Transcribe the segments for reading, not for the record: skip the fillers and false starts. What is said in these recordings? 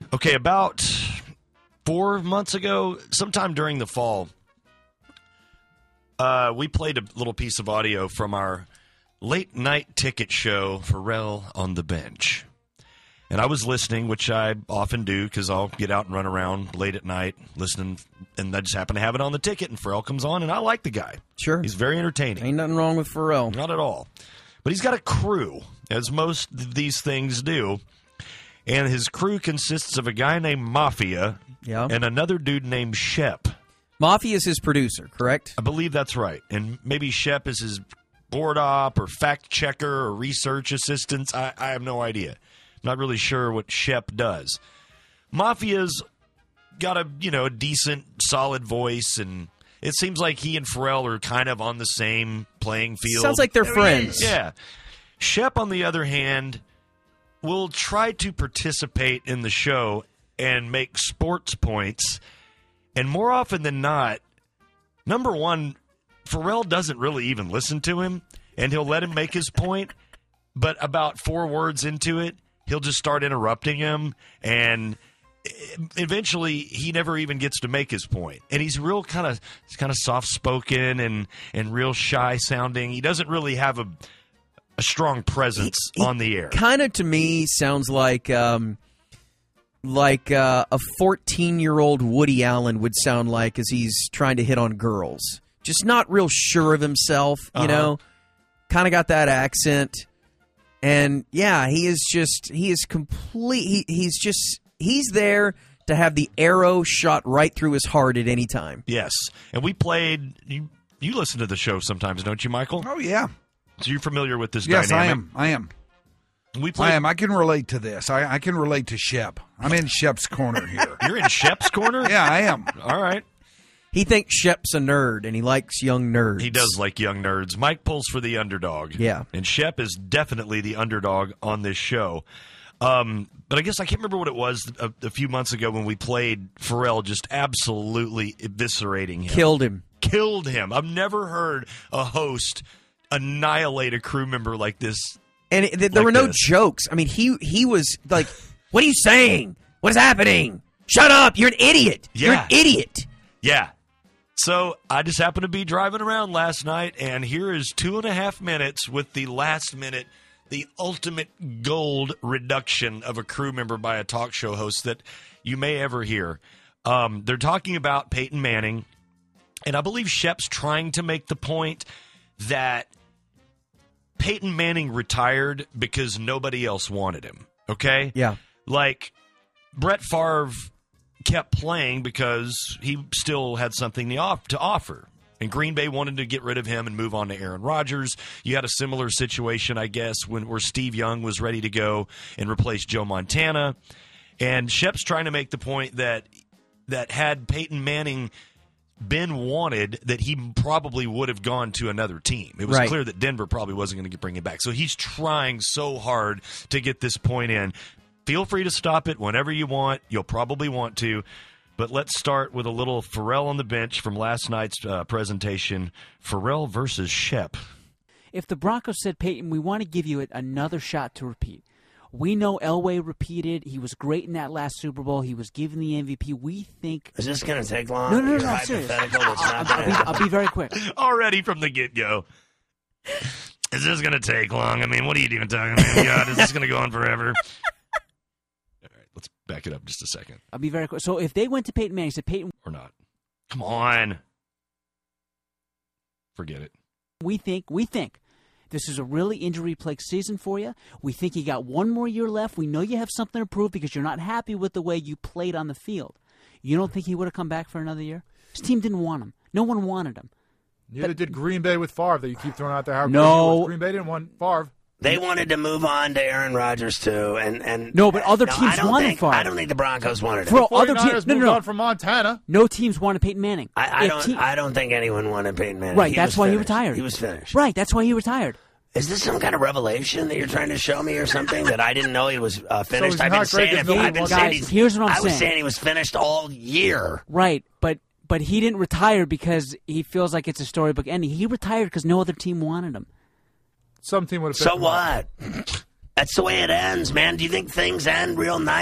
Okay, about 4 months ago, sometime during the fall, we played a little piece of audio from our late night ticket show, Pharrell on the Bench. And I was listening, which I often do because I'll get out and run around late at night listening, and I just happen to have it on the ticket, and Pharrell comes on, and I like the guy. Sure. He's very entertaining. Ain't nothing wrong with Pharrell. Not at all. But he's got a crew, as most of these things do. And his crew consists of a guy named Mafia and another dude named Shep. Mafia is his producer, correct? I believe that's right. And maybe Shep is his board op or fact checker or research assistant. I have no idea. Not really sure what Shep does. Mafia's got a decent, solid voice, and it seems like he and Pharrell are kind of on the same playing field. Sounds like they're friends. Yeah. Shep, on the other hand, will try to participate in the show and make sports points, and more often than not, number one, Pharrell doesn't really even listen to him, and he'll let him make his point, but about 4 words into it, he'll just start interrupting him, and eventually he never even gets to make his point. And he's real kind of soft-spoken and real shy-sounding. He doesn't really have a strong presence on the air. Kind of, to me, sounds like a 14-year-old Woody Allen would sound like as he's trying to hit on girls. Just not real sure of himself, you know? Kind of got that accent. And yeah, he's there to have the arrow shot right through his heart at any time. Yes. And we played, you listen to the show sometimes, don't you, Michael? Oh, yeah. So you're familiar with this dynamic? Yes, I am. I am. I can relate to this. I can relate to Shep. I'm in Shep's corner here. You're in Shep's corner? Yeah, I am. All right. He thinks Shep's a nerd, and he likes young nerds. He does like young nerds. Mike pulls for the underdog. Yeah. And Shep is definitely the underdog on this show. But I guess I can't remember what it was a few months ago when we played Pharrell just absolutely eviscerating him. Killed him. I've never heard a host annihilate a crew member like this. And there were no jokes. I mean, he was like, "What are you saying? What is happening? Shut up! You're an idiot! Yeah. You're an idiot!" Yeah. So I just happened to be driving around last night, and here is 2.5 minutes with the last minute, the ultimate gold reduction of a crew member by a talk show host that you may ever hear. They're talking about Peyton Manning, and I believe Shep's trying to make the point that Peyton Manning retired because nobody else wanted him, okay? Yeah. Like, Brett Favre kept playing because he still had something to offer. And Green Bay wanted to get rid of him and move on to Aaron Rodgers. You had a similar situation, I guess, where Steve Young was ready to go and replace Joe Montana. And Shep's trying to make the point that had Peyton Manning been wanted, that he probably would have gone to another team. It was clear that Denver probably wasn't going to bring him back. So he's trying so hard to get this point in. Feel free to stop it whenever you want. You'll probably want to. But let's start with a little Pharrell on the Bench from last night's presentation. Pharrell versus Shep. If the Broncos said, Peyton, we want to give you another shot to repeat. We know Elway repeated. He was great in that last Super Bowl. He was given the MVP. We think... Is this going to take long? No, I'm serious. I'll be very quick. Already from the get-go. Is this going to take long? I mean, what are you even talking about? God, is this going to go on forever? Let's back it up just a second. I'll be very quick. So if they went to Peyton Manning, said Peyton... Or not. Come on. Forget it. We think this is a really injury-plagued season for you. We think you got one more year left. We know you have something to prove because you're not happy with the way you played on the field. You don't think he would have come back for another year? His team didn't want him. No one wanted him. Neither did Green Bay with Favre that you keep throwing out there. Green Bay didn't want Favre. They wanted to move on to Aaron Rodgers too, and no, but other teams wanted Favre. I don't think the Broncos wanted him. For other teams moved on from Montana. No teams wanted Peyton Manning. I don't think anyone wanted Peyton Manning. Right, that's why he retired. He was finished. Right, that's why he retired. Is this some kind of revelation that you're trying to show me or something that I didn't know he was finished? So I've been saying here's what I'm saying. I was saying he was finished all year. Right, but he didn't retire because he feels like it's a storybook ending. He retired because no other team wanted him. Some team would have. So what? That's the way it ends, man. Do you think things end real nice?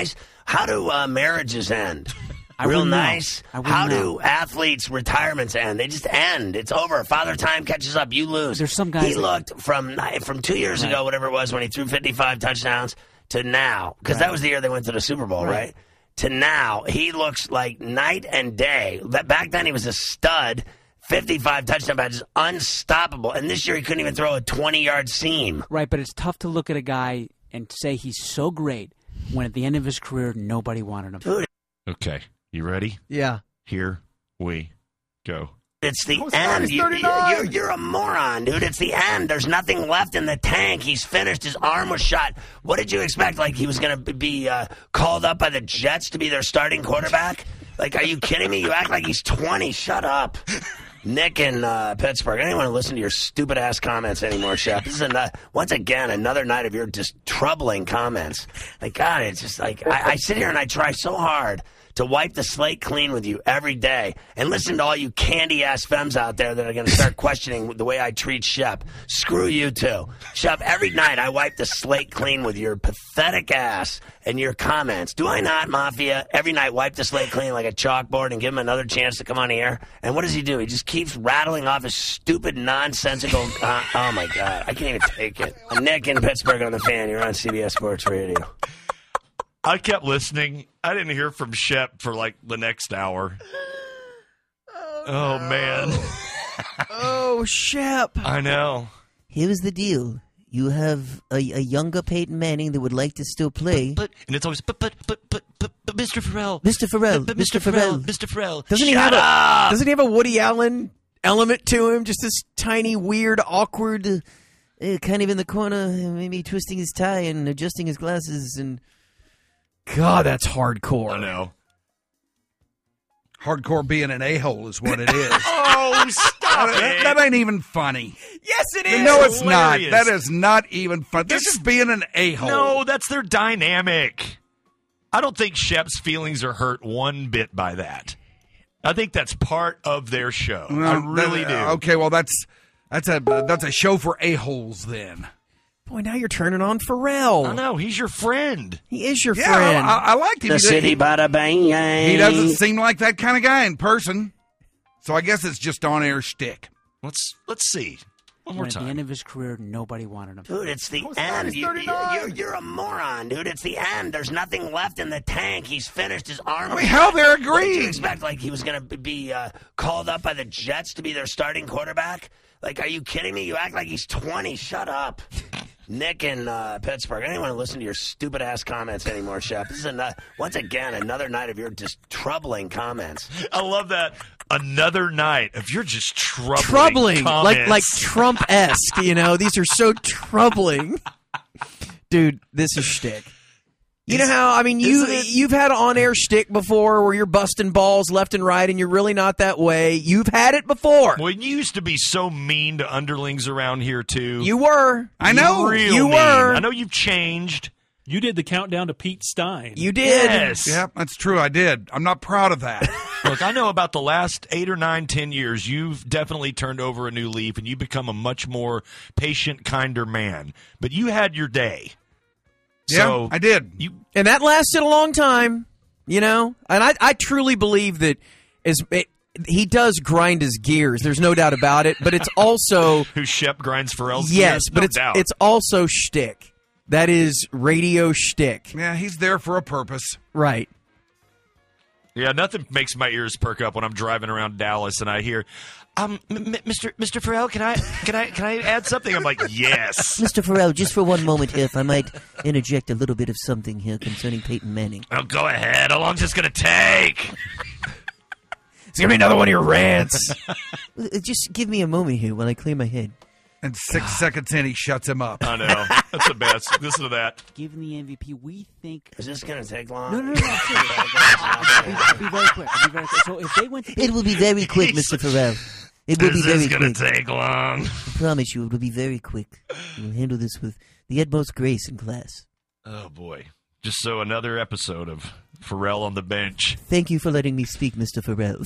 how do marriages end? I Real wouldn't know. nice. I wouldn't How know. do athletes' retirements end? They just end. It's over. Father Time catches up. You lose. There's some guys He that- looked from 2 years ago, whatever it was, when he threw 55 touchdowns, to now, because that was the year they went to the Super Bowl, right? To now, he looks like night and day. Back then, he was a stud. 55 touchdown badges, unstoppable. And this year, he couldn't even throw a 20-yard seam. Right, but it's tough to look at a guy and say he's so great when at the end of his career, nobody wanted him. Dude, Okay, you ready? Yeah. Here we go. it's the Oh, end. he's 39. You're a moron, dude. It's the end. There's nothing left in the tank. He's finished. His arm was shot. What did you expect? Like he was going to be called up by the Jets to be their starting quarterback? Like, are you kidding me? You act like he's 20. Shut up. Nick in Pittsburgh. I don't want to listen to your stupid-ass comments anymore, Shep. This is, once again, another night of your just troubling comments. Like, God, it's just like, I sit here and I try so hard to wipe the slate clean with you every day and listen to all you candy-ass femmes out there that are going to start questioning the way I treat Shep. Screw you, too. Shep, every night I wipe the slate clean with your pathetic ass and your comments. Do I not, Mafia? Every night wipe the slate clean like a chalkboard and give him another chance to come on the air? And what does he do? He just keeps rattling off his stupid, nonsensical... oh, my God. I can't even take it. I'm Nick in Pittsburgh on The Fan. You're on CBS Sports Radio. I kept listening. I didn't hear from Shep for like the next hour. Oh man. Oh, Shep. I know. Here's the deal. You have a younger Peyton Manning that would like to still play. But and it's always but Mr. Farrell. Mr. Farrell. But Mr. Farrell. Mr. Farrell. Doesn't he Shut have up! Doesn't he have a Woody Allen element to him? Just this tiny, weird, awkward, Kind of in the corner, maybe twisting his tie and adjusting his glasses. And God, that's hardcore. I know. Hardcore being an a-hole is what it is. Oh, stop it. That ain't even funny. Yes, it is. No, it's not. hilarious. That is not even funny. This is being an a-hole. No, that's their dynamic. I don't think Shep's feelings are hurt one bit by that. I think that's part of their show. I really do. Okay, well that's a show for a-holes then. Boy, now you're turning on Pharrell. I know. He's your friend. He is your Yeah, friend. I liked him. The city bada bang. He doesn't seem like that kind of guy in person. So I guess it's just on-air shtick. Let's see. One more When at the end time. of his career, nobody wanted him. Dude, it's the Oh, it's not. end. He's 39. You're a moron, dude. It's the end. There's nothing left in the tank. He's finished. His arm. I mean, hell, they're What did you agreeing. expect? Like he was going to be called up by the Jets to be their starting quarterback? Like, are you kidding me? You act like he's 20. Shut up. Nick in Pittsburgh. I don't want to listen to your stupid ass comments anymore, Shep. This is once again another night of your just troubling comments. I love that. Another night of you're just troubling, comments. like Trump-esque. You know, these are so troubling. Dude, this is shtick. You know how, I mean, you've had on-air shtick before where you're busting balls left and right and you're really not that way. You've had it before. Well, you used to be so mean to underlings around here, too. You were. I know. Real You mean. were. I know you've changed. You did the countdown to Pete Stein. You did. Yes. Yeah, that's true. I did. I'm not proud of that. Look, I know about the last 8 or 9, 10 years, you've definitely turned over a new leaf and you've become a much more patient, kinder man. But you had your day. Yeah, So I did. And that lasted a long time, you know? And I truly believe that he does grind his gears. There's no doubt about it. But it's also... Who Shep grinds Pharrell's Yes, gears? but No doubt. it's also shtick. That is radio shtick. Yeah, he's there for a purpose. Right. Yeah, nothing makes my ears perk up when I'm driving around Dallas and I hear, Mr. Farrell, can I add something? I'm like, yes. Mr. Farrell, just for one moment here, if I might interject a little bit of something here concerning Peyton Manning. Oh, go ahead. How long's this going to take? It's going to be another one of your rants. Just give me a moment here while I clear my head. And 6 seconds in, he shuts him up. I know. That's the best. Listen to that. Given the MVP, we think. Is this going to take long? No. I'll be very quick. So if they went to It will be very quick, Mr. Farrell. It will be This very is going quick. to take long. I promise you, it will be very quick. We will handle this with the utmost grace and class. Oh, boy. Just so another episode of Pharrell on the bench. Thank you for letting me speak, Mr. Farrell.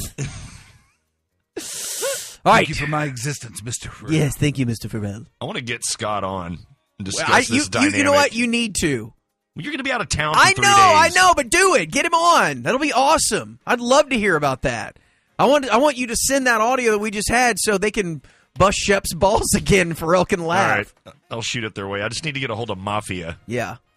All right. Thank you for my existence, Mr. Farrell. Yes, thank you, Mr. Farrell. I want to get Scott on and discuss this you dynamic. know what? You need to. Well, you're going to be out of town for I 3 know, days. I know, but do it. Get him on. That'll be awesome. I'd love to hear about that. I want you to send that audio that we just had so they can bust Shep's balls again for Elk and laugh. All right. I'll shoot it their way. I just need to get a hold of Mafia. Yeah.